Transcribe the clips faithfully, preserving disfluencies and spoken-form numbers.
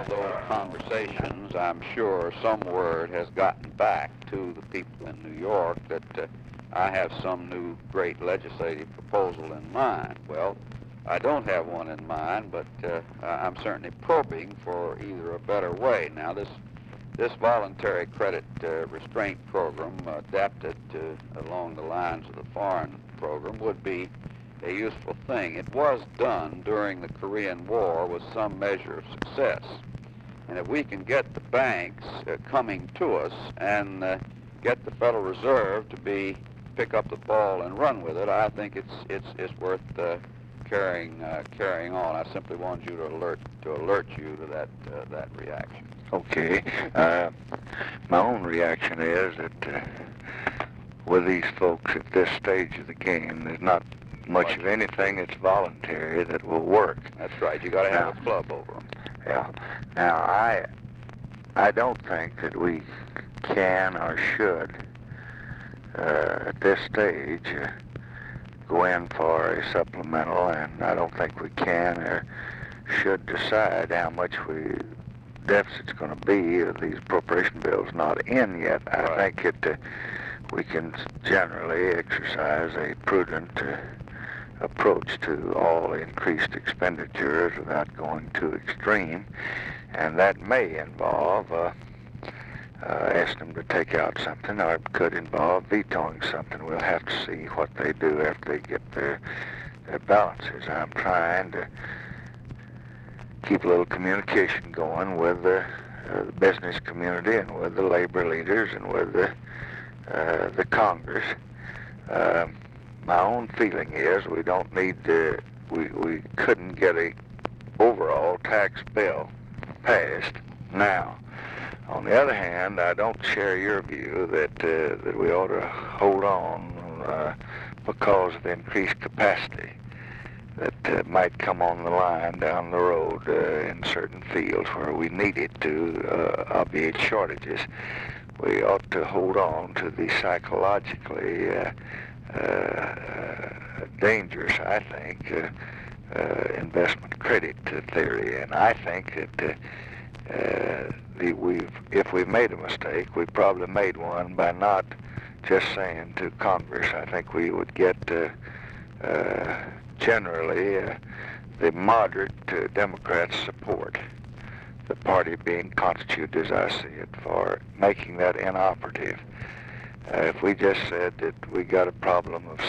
those conversations, I'm sure some word has gotten back to the people in New York that uh, I have some new great legislative proposal in mind. Well, I don't have one in mind, but uh, I'm certainly probing for either a better way. Now, this this voluntary credit uh, restraint program, uh, adapted to, along the lines of the foreign program, would be a useful thing. It was done during the Korean War with some measure of success. And if we can get the banks uh, coming to us and uh, get the Federal Reserve to be pick up the ball and run with it, I think it's it's it's worth uh, carrying uh, carrying on. I simply wanted you to alert to alert you to that uh, that reaction. Okay. Uh, my own reaction is that uh, with these folks at this stage of the game, there's not much of anything that's voluntary that will work. That's right. You got to have now, a club over them. Yeah. Now, I I don't think that we can or should uh, at this stage uh, go in for a supplemental, and I don't think we can or should decide how much we deficit's going to be. These appropriation bills not in yet. I right. think it uh, we can generally exercise a prudent uh, approach to all increased expenditures without going too extreme, and that may involve uh, uh, asking them to take out something, or it could involve vetoing something. We'll have to see what they do after they get their their balances. I'm trying to keep a little communication going with the, uh, the business community and with the labor leaders and with the uh, the Congress. Uh, my own feeling is we don't need to, we, we couldn't get a overall tax bill passed now. On the other hand, I don't share your view that uh, that we ought to hold on uh, because of increased capacity that uh, might come on the line down the road uh, in certain fields where we need it to uh, obviate shortages. We ought to hold on to the psychologically uh, uh, dangerous, I think, uh, uh, investment credit theory. And I think that uh, uh, the, we've, if we've made a mistake, we probably made one by not just saying to Congress. I think we would get uh, uh, generally uh, the moderate uh, Democrats' support, the party being constituted, as I see it, for making that inoperative. Uh, if we just said that we got a problem of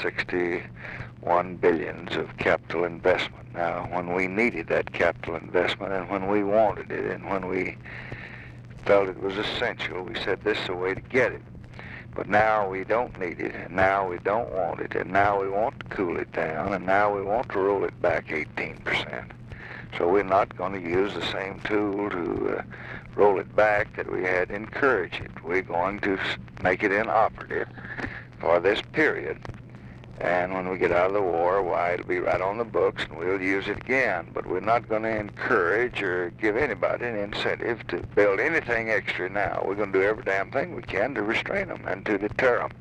sixty-one billions of capital investment now, when we needed that capital investment and when we wanted it and when we felt it was essential, we said this is the way to get it. But now we don't need it, and now we don't want it, and now we want to cool it down, and now we want to roll it back eighteen percent. So we're not going to use the same tool to uh, roll it back that we had to encourage it. We're going to make it inoperative for this period. And when we get out of the war, why, it'll be right on the books, and we'll use it again. But we're not going to encourage or give anybody an incentive to build anything extra now. We're going to do every damn thing we can to restrain them and to deter them.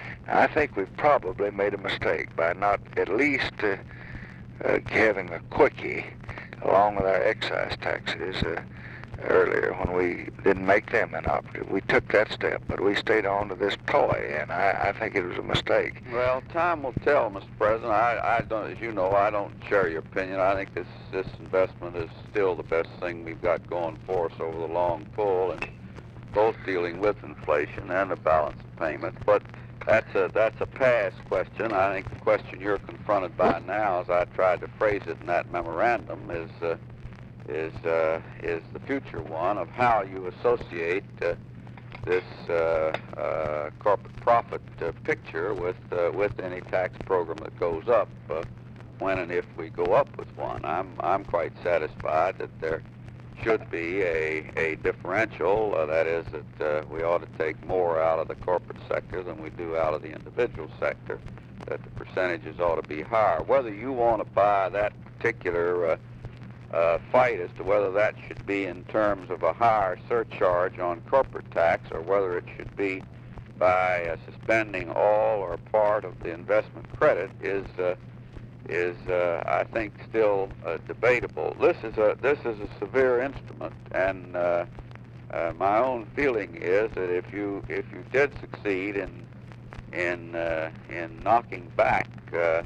I think we've probably made a mistake by not at least uh, uh, having a quickie along with our excise taxes uh, earlier when we didn't make them inoperative. We took that step, but we stayed on to this toy, and I, I think it was a mistake. Well, time will tell, Mister President. I, I don't, as you know, I don't share your opinion. I think this this investment is still the best thing we've got going for us over the long pull, and both dealing with inflation and the balance of payments. But that's a that's a past question. I think the question you're confronted by now, as I tried to phrase it in that memorandum, is. Uh, is uh, is the future one of how you associate uh, this uh, uh, corporate profit uh, picture with uh, with any tax program that goes up uh, when and if we go up with one. I'm I'm quite satisfied that there should be a, a differential, uh, that is that uh, we ought to take more out of the corporate sector than we do out of the individual sector, that the percentages ought to be higher. Whether you want to buy that particular uh, Uh, fight as to whether that should be in terms of a higher surcharge on corporate tax or whether it should be by uh, suspending all or part of the investment credit is uh, is uh, I think still uh, debatable. This is a this is a severe instrument, and uh, uh, my own feeling is that if you if you did succeed in in uh, in knocking back, uh,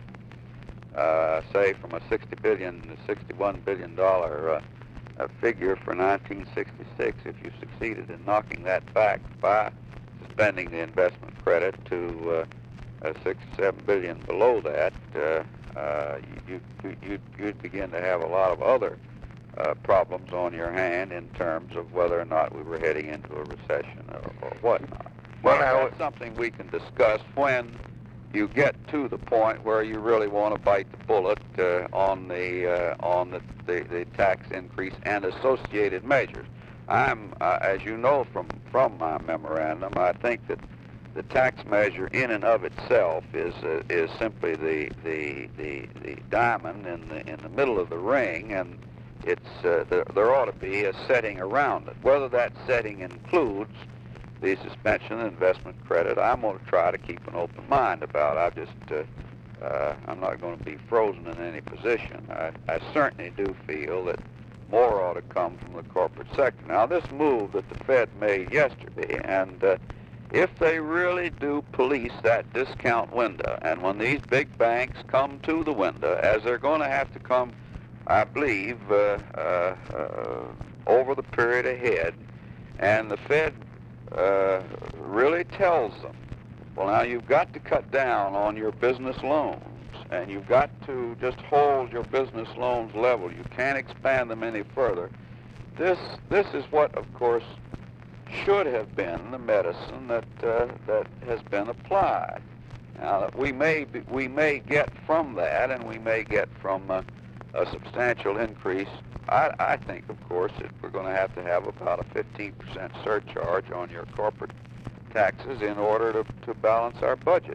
uh, say, from a sixty billion to sixty-one billion dollar uh, uh, figure for nineteen sixty-six, if you succeeded in knocking that back by suspending the investment credit to uh, uh, six, seven billion below that, uh, uh, you, you, you'd, you'd begin to have a lot of other uh, problems on your hand in terms of whether or not we were heading into a recession or, or whatnot. Well, now, that's something we can discuss when you get to the point where you really want to bite the bullet uh, on the uh, on the, the, the tax increase and associated measures. I'm, uh, as you know from from my memorandum, I think that the tax measure in and of itself is uh, is simply the, the the the diamond in the in the middle of the ring, and it's uh, there, there ought to be a setting around it. Whether that setting includes the suspension of investment credit, I'm going to try to keep an open mind about. I just uh, uh, I'm not going to be frozen in any position. I, I certainly do feel that more ought to come from the corporate sector. Now, this move that the Fed made yesterday, and uh, if they really do police that discount window, and when these big banks come to the window, as they're going to have to come, I believe, uh, uh, uh, over the period ahead, and the Fed uh, really tells them, well, now you've got to cut down on your business loans, and you've got to just hold your business loans level. You can't expand them any further. This, this is what, of course, should have been the medicine that uh, that has been applied. Now, we may be, we may get from that, and we may get from uh, a substantial increase. I, I think, of course, that we're going to have to have about a fifteen percent surcharge on your corporate taxes in order to, to balance our budget.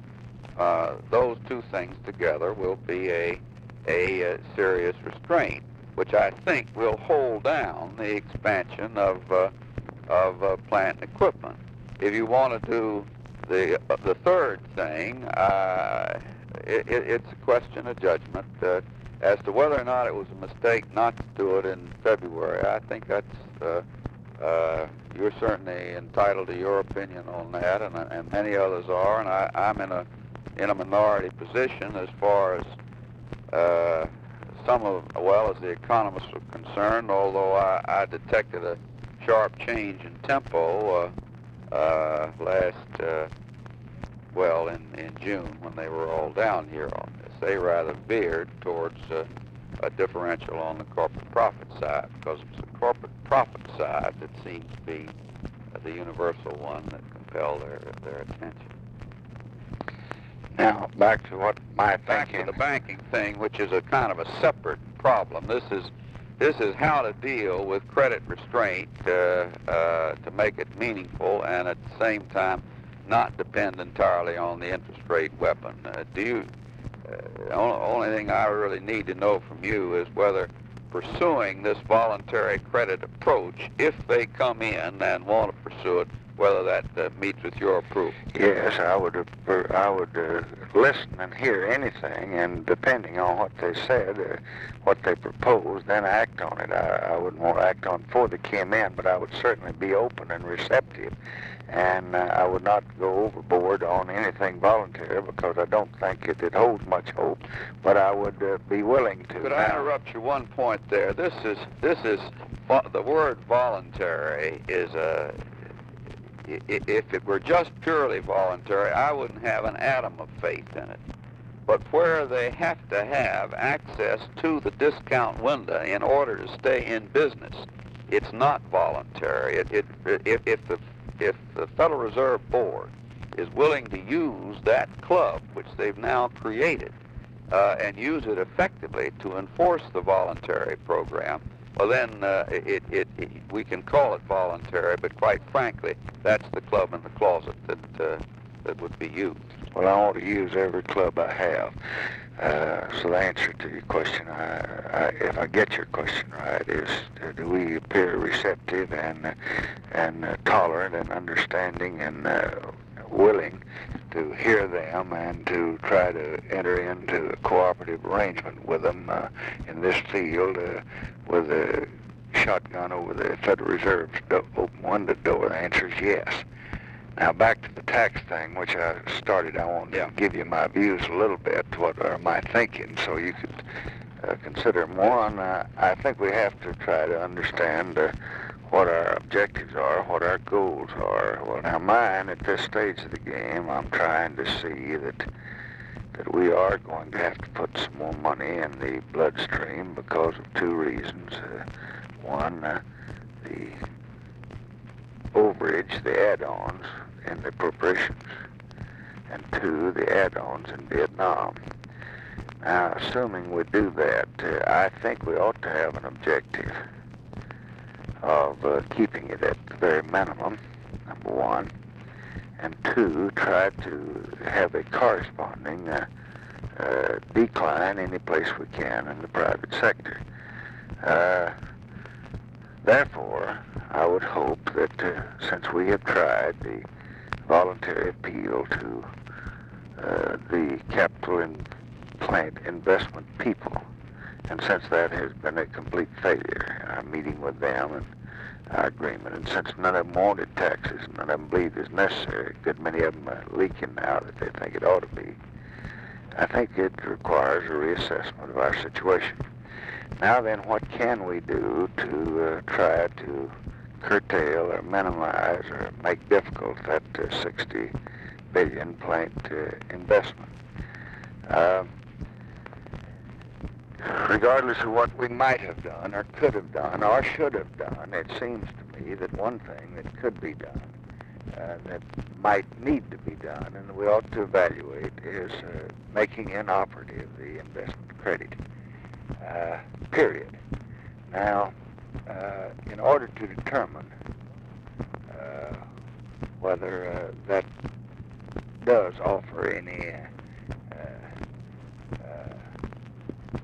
Uh, those two things together will be a, a, a serious restraint, which I think will hold down the expansion of uh, of uh, plant and equipment. If you want to do the uh, the third thing, uh, it, it, it's a question of judgment uh, as to whether or not it was a mistake not to do it in February. I think that's uh, uh, you're certainly entitled to your opinion on that, and, and many others are. And I, I'm in a in a minority position as far as uh, some of, well, as the economists are concerned. Although I, I detected a sharp change in tempo uh, uh, last, uh, well, in, in June when they were all down here on this. They rather veered towards uh, a differential on the corporate profit side, because it's the corporate profit side that seems to be uh, the universal one that compelled their, their attention. Now, back to what my Back thinking... to the banking thing, which is a kind of a separate problem. This is This is how to deal with credit restraint uh, uh, to make it meaningful and at the same time not depend entirely on the interest rate weapon. Uh, do you, uh, the only thing I really need to know from you is whether pursuing this voluntary credit approach, if they come in and want to pursue it, whether that uh, meets with your approval. Yes, I would uh, I would uh, listen and hear anything, and depending on what they said, uh, what they proposed, then act on it. I, I wouldn't want to act on before they came in, but I would certainly be open and receptive, and uh, I would not go overboard on anything voluntary, because I don't think it, it holds much hope, but I would uh, be willing to. Could I interrupt you one point there? This is, this is, the word voluntary is a, if it were just purely voluntary, I wouldn't have an atom of faith in it. But where they have to have access to the discount window in order to stay in business, it's not voluntary. It, it, if, if, the, if the Federal Reserve Board is willing to use that club, which they've now created, uh, and use it effectively to enforce the voluntary program, well, then uh, it, it, it, we can call it voluntary, but quite frankly, that's the club in the closet that, uh, that would be used. Well, I want to use every club I have. Uh, so the answer to your question, I, I, if I get your question right, is uh, do we appear receptive and, uh, and uh, tolerant and understanding and uh, willing to hear them and to try to enter into a cooperative arrangement with them uh, in this field uh, with a shotgun over the Federal Reserve's do- open window door. The answer is yes. Now back to the tax thing, which I started. I want to Yeah. give you my views a little bit, what are my thinking, so you could uh, consider more. And uh, I think we have to try to understand uh, what our objectives are, what our goals are. Well, now mine at this stage of the game, I'm trying to see that that we are going to have to put some more money in the bloodstream because of two reasons. Uh, one, uh, the overage, the add-ons in the appropriations, and two, the add-ons in Vietnam. Now, assuming we do that, uh, I think we ought to have an objective of uh, keeping it at the very minimum, number one, and two, try to have a corresponding uh, uh, decline any place we can in the private sector. Uh, therefore, I would hope that uh, since we have tried the voluntary appeal to uh, the capital and plant investment people, and since that has been a complete failure, our meeting with them and our agreement, and since none of them wanted taxes, none of them believe it's necessary, a good many of them are leaking now that they think it ought to be, I think it requires a reassessment of our situation. Now then, what can we do to uh, try to curtail or minimize or make difficult that uh, sixty billion plant uh, investment? Uh, regardless of what we might have done or could have done or should have done, it seems to me that one thing that could be done, uh, that might need to be done, and we ought to evaluate, is uh, making inoperative the investment credit, uh, period. Now, uh, in order to determine uh, whether uh, that does offer any uh, uh,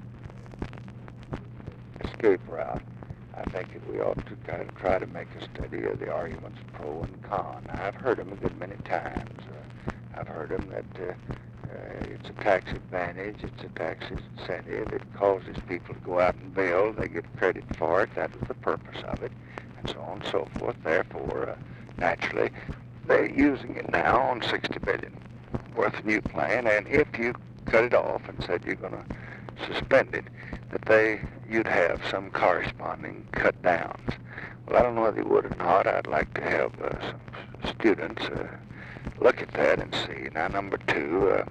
escape route, I think that we ought to kind of try to make a study of the arguments pro and con. Now, I've heard them a good many times. Uh, I've heard them that uh, uh, it's a tax advantage, it's a tax incentive, it causes people to go out and build, they get credit for it, that was the purpose of it, and so on and so forth. Therefore, uh, naturally, they're using it now on sixty billion worth of new plan, and if you cut it off and said you're going to suspend it, that they you'd have some corresponding cut downs. Well, I don't know whether you would or not. I'd like to have uh, some students uh, look at that and see. Now, number two, uh,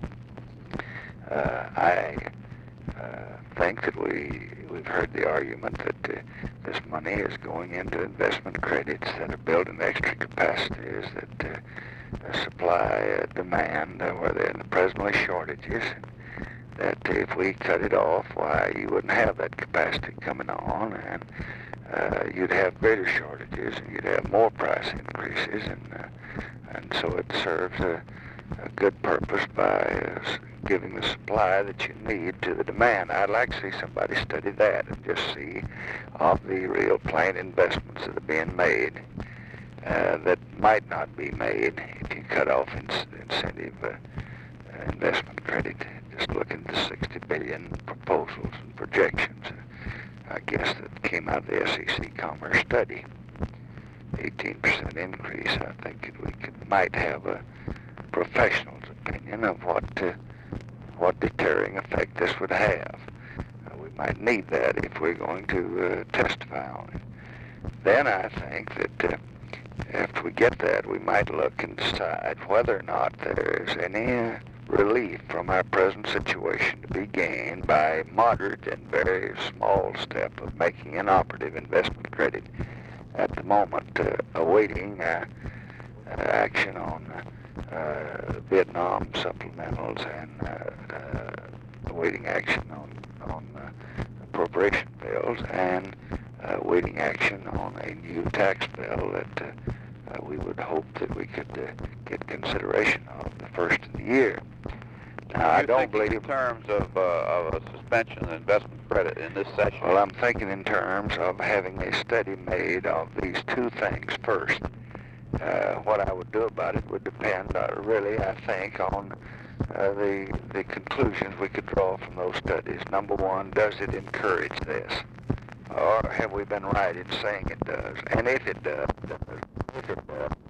uh, I uh, think that we we've heard the argument that uh, this money is going into investment credits that are building extra capacities, that uh, supply uh, demand uh, where there are presently shortages, that if we cut it off, why, you wouldn't have that capacity coming on, and uh, you'd have greater shortages, and you'd have more price increases, and uh, and so it serves a, a good purpose by uh, giving the supply that you need to the demand. I'd like to see somebody study that and just see of the real plant investments that are being made uh, that might not be made if you cut off in- incentive uh, uh, investment credit. Just look at the sixty billion proposals and projections, I guess, that came out of the S E C Commerce study. eighteen percent increase. I think that we could, might have a professional's opinion of what uh, what deterring effect this would have. Uh, we might need that if we're going to uh, testify on it. Then I think that uh, after we get that, we might look and decide whether or not there is any uh, relief from our present situation to be gained by a moderate and very small step of making inoperative investment credit at the moment, uh, awaiting uh, uh, action on uh, Vietnam supplementals and uh, uh, awaiting action on, on uh, appropriation bills and uh, awaiting action on a new tax bill that uh, uh, we would hope that we could uh, get consideration of the first of the year. Now, I don't believe in terms of, uh, of a suspension of investment credit in this session. Well, I'm thinking in terms of having a study made of these two things first. Uh, what I would do about it would depend, uh, really, I think, on uh, the the conclusions we could draw from those studies. Number one, does it encourage this? Or have we been right in saying it does? And if it does, if it does